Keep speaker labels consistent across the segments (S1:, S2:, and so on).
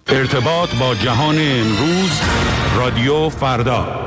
S1: ارتباط با جهان امروز، رادیو فردا.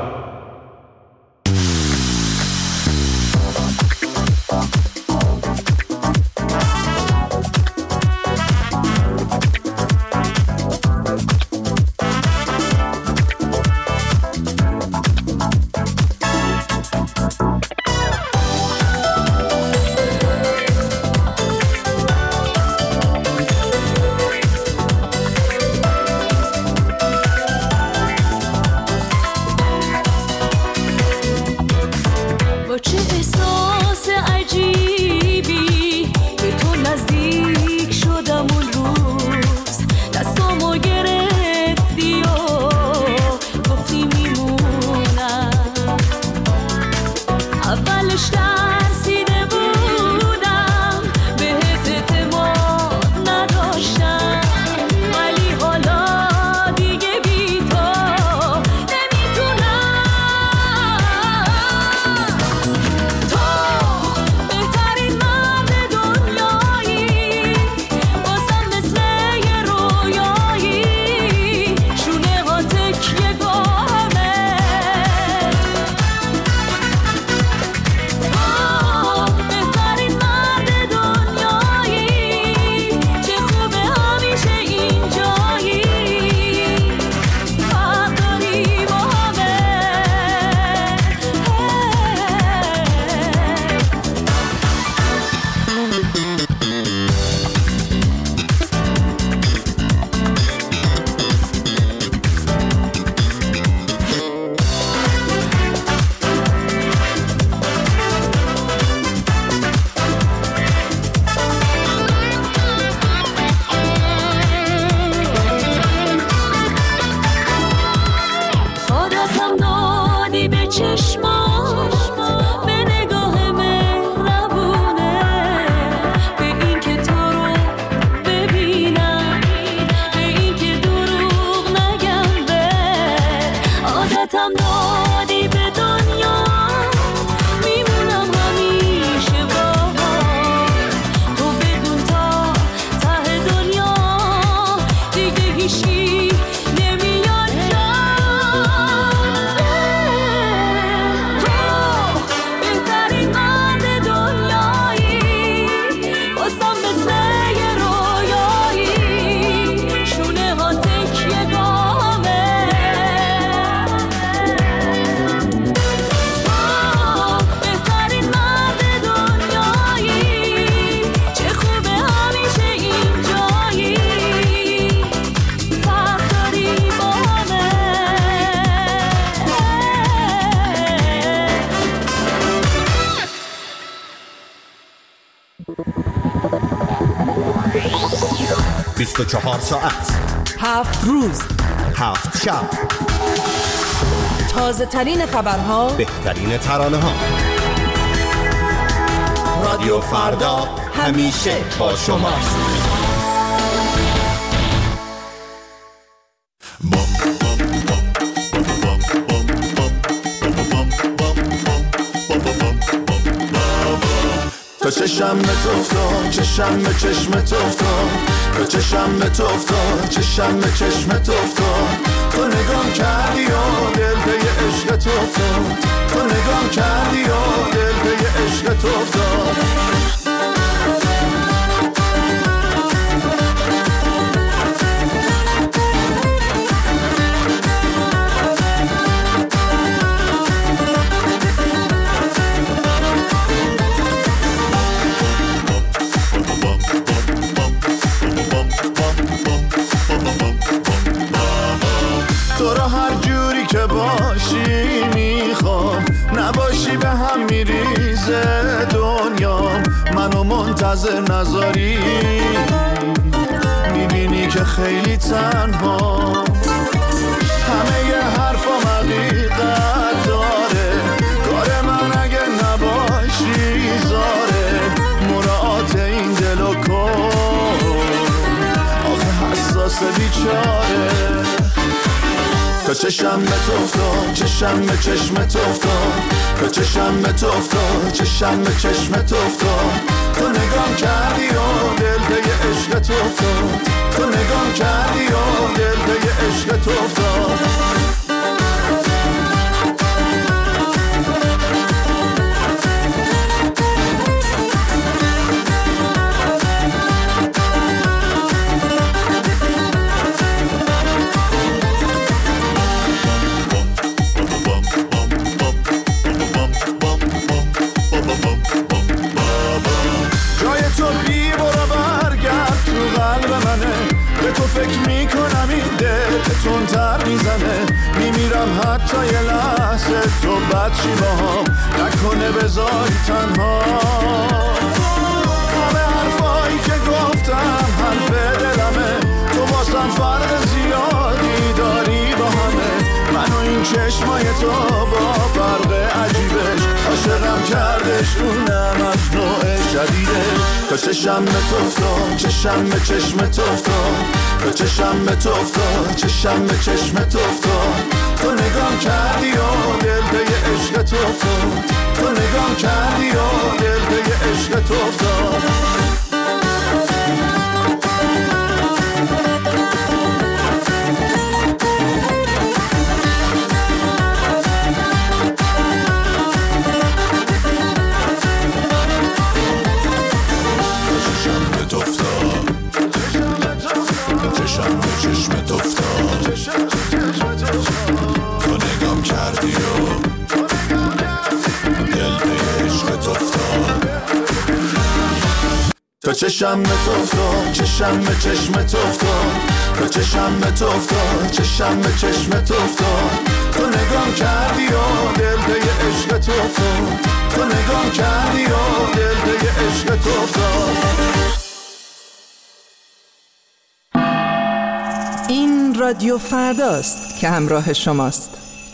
S2: ساعت
S3: 7 روز
S2: 7 شب،
S3: تازه ترین خبرها،
S2: بهترین ترانه ها. رادیو فردا همیشه با شماست.
S4: تا چشم به تو افتاد، چشم به چشم تو افتاد، تا چشم به تو افتاد، چشم به چشم تو افتاد، تو نگام کردی و دل به عشق تو افتاد، تو نگام کردی و دل به عشق تو افتاد. تو را هر جوری که باشی میخوام، نباشی به هم میریزه دنیا، منو منتظر نذاری، میبینی که خیلی تنها، همه ی حرفام حقیقت داره، کار من اگه نباشی زاره، مراعات این دلو کن، آخه حساس بیچاره. تا چشم به تو افتاد، چشم به چشم تو افتاد، تا چشم به تو افتاد، چشم به چشم تو افتاد، تو نگام کردی و دل به عشق تو افتاد، تو نگام کردی و دل تو فکر میکنم این دل تندتر میزنه، میمیرم حتی یه لحظه تو بد چی باهام نکنه بذاری تنها. همه حرفایی که گفتم حرف دلمه، تو واسم فرق زیادی داری با همه. من و این چشمای تو با فرق عجیبش عاشقم کردش، اونم از نوع شدیدش. تا چشم به تو افتاد، چشم به چشم تو افتاد، تا چشم به تو افتاد، چشم به چشم تو افتاد. تو نگام کردی و دل به عشق تو افتاد، تو نگام کردی و دل به عشق تو افتاد. تا چشم به تو افتاد، چشم به چشم تو افتاد، تا چشم به تو افتاد، چشم به چشم تو افتاد. تو نگام کردی و دل به عشق تو افتاد، تو نگام کردی و دل به عشق تو افتاد.
S3: این رادیو فرداست که همراه شماست.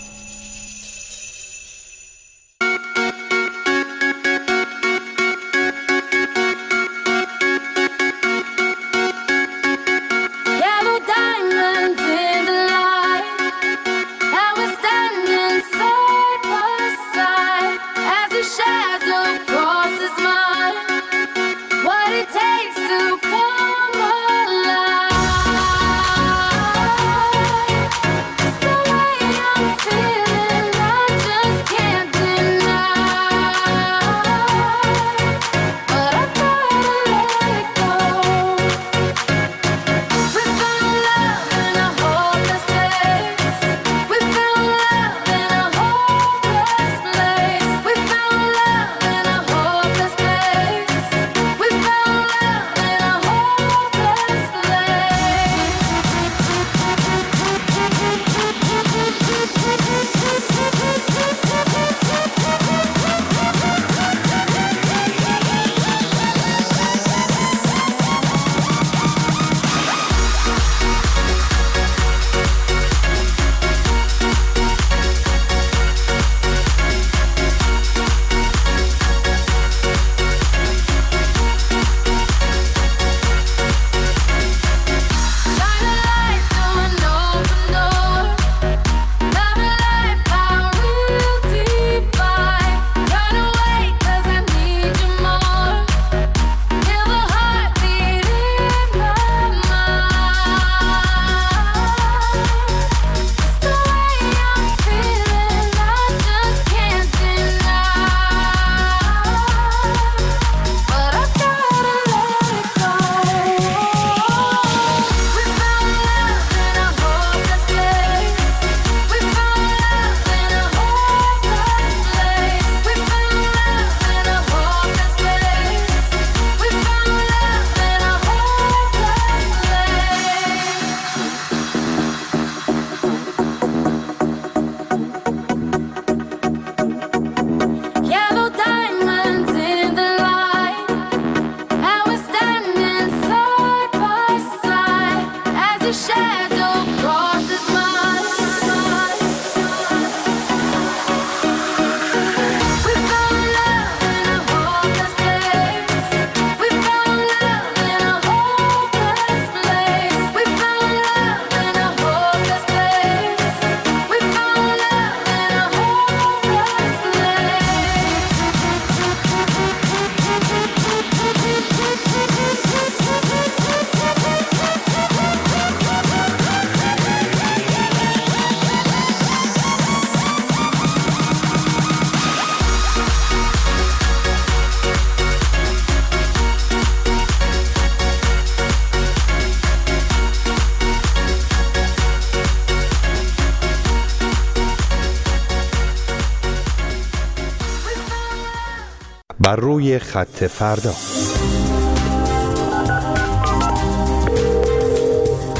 S2: بر روی خط فردا.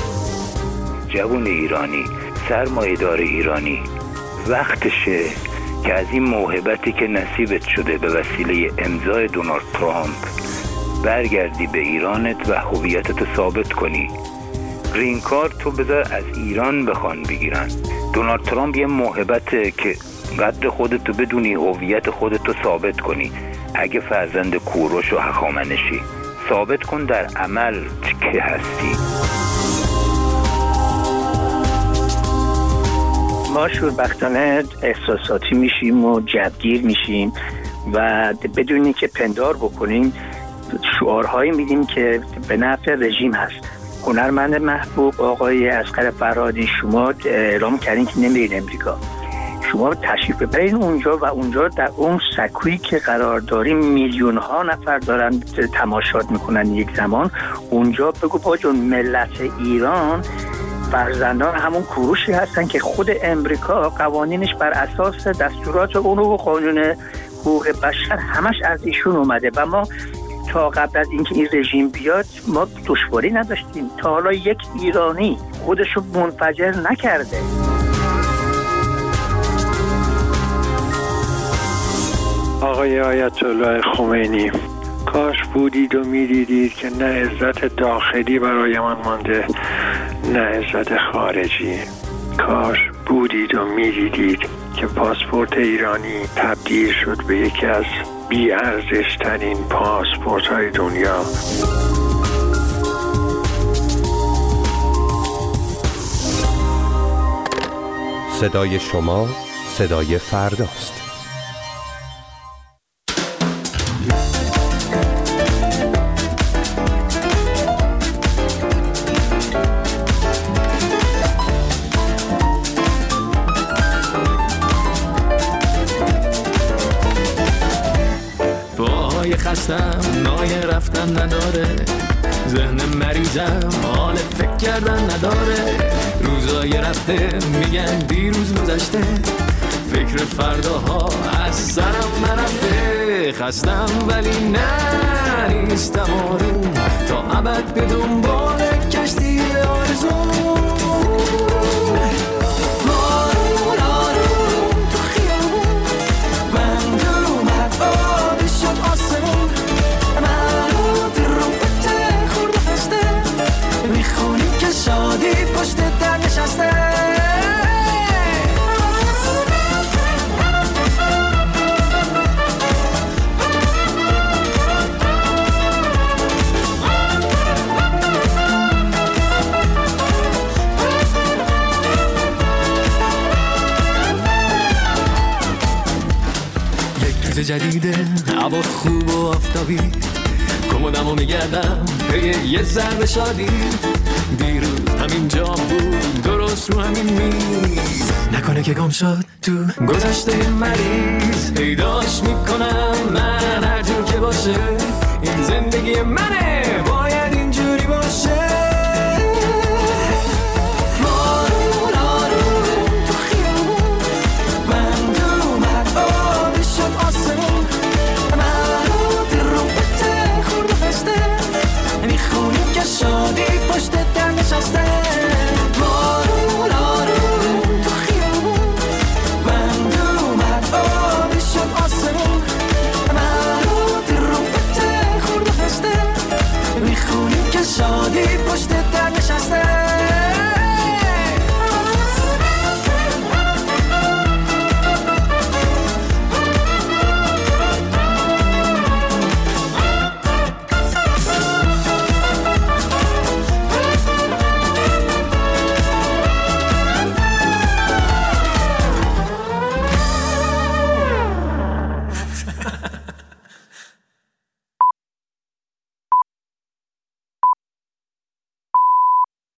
S5: جوان ایرانی، سرمایه‌دار ایرانی، وقتشه که از این موهبتی که نصیبت شده به وسیله امضای دونالد ترامپ برگردی به ایرانت و هویتت ثابت کنی. گرین کارت تو بذار از ایران بخوان بگیرن. دونالد ترامپ یه موهبته که قدر خودتو بدونی، هویت خودتو ثابت کنی. اگه فرزند کوروش و هخامنشی، ثابت کن در عمل که هستی.
S6: ما شوربختانه احساساتی میشیم و جبگیر میشیم و بدونی که پندار بکنیم شعارهایی میدیم که به نفع رژیم هست. هنرمند محبوب آقای اصغر فرهادی، شما اعلام کردین که نمیرین امریکا. شما تشریف ببرین اونجا و اونجا در اون سکویی که قرار داریم میلیون ها نفر دارن تماشات میکنن یک زمان، اونجا بگو با جون ملت ایران فرزندان همون کوروشی هستن که خود امریکا قوانینش بر اساس دستورات اون و قانون حقوق بشر همش از ایشون اومده و ما تا قبل از اینکه این رژیم بیاد ما دشواری نداشتیم. تا حالا یک ایرانی خودشو منفجر نکرده.
S7: آقای آیت الله خمینی، کاش بودید و میدیدید که نه عزت داخلی برای من مانده نه عزت خارجی. کاش بودید و میدیدید که پاسپورت ایرانی تبدیل شد به یکی از بی‌ارزش ترین پاسپورت های دنیا.
S2: صدای شما صدای فرداست.
S8: خستم نای رفتن نداره، ذهن مریضم حال فکر کردن نداره. روزای رفته میگن دیروز گذشته، فکر فرداها از سرم نرفته. خستم ولی نه نیستم آروم، تا ابد به دنبال کشتی آرزوم. جدیده هوا خوب و آفتابی، کمدمو میگردم پی یه ذره شادی. دیروز همین جا بود درست رو همین میز، نکنه که گم شد تو گذشته مریض. پیداش میکنم من هر جور که باشه، این زندگی منه باید اینجوری باشه. شادی پشت